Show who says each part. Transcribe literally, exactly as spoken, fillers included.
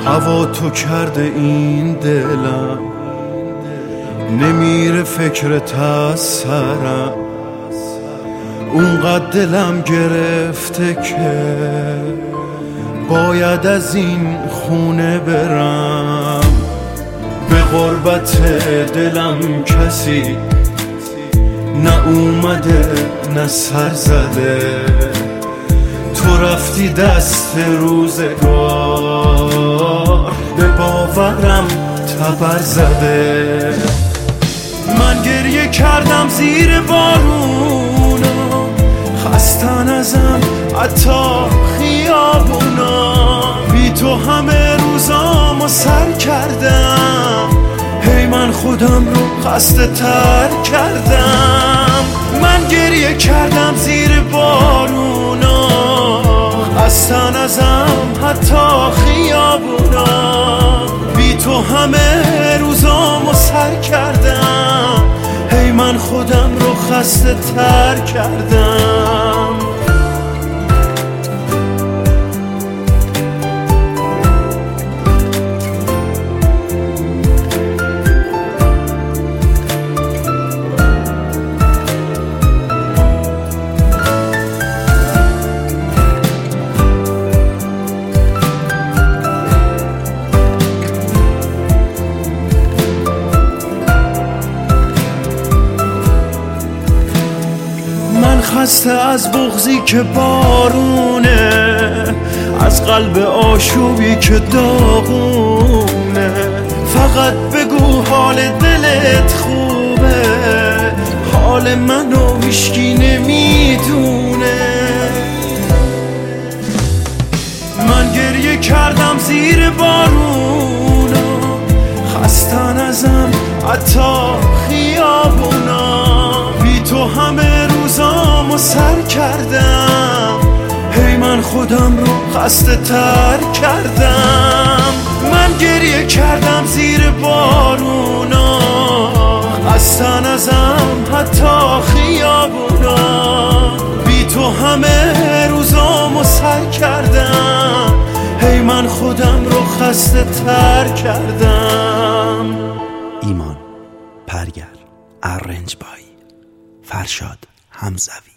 Speaker 1: هوا تو کرده این دلم، نمیره فکرت از سرم، اونقدر دلم گرفته که باید از این خونه برم. به غربت دلم کسی نه اومده نه سر زده، تو رفتی دست روزگار به باورم تبر زده. من گریه کردم زیر بارونا، خستن ازم حتی خیابونا، بی تو همه روزامو سر کردم، هی من خودم رو خسته تر کردم. من گریه کردم زیر بارونا، خستن ازم حتی خیابونا، بی تو همه روزامو سر کردم، هی من خودم رو خسته تر کردم. خسته از بغضی که بارونه، از قلب آشوبی که داغونه، فقط بگو حال دلت خوبه، حال منو هیچکی نمیدونه. من گریه کردم زیر بارونا، خستن ازم حتی خیابونا، بی تو همه روزامو سر کردم، هی من خودم رو خسته تر کردم. من گریه کردم زیر بارونا، خستن ازم حتی خیابونا، بی تو همه روزامو سر کردم، هی من خودم رو خسته تر کردم.
Speaker 2: ایمان پرگر، ارنج بای فرشاد همزوی.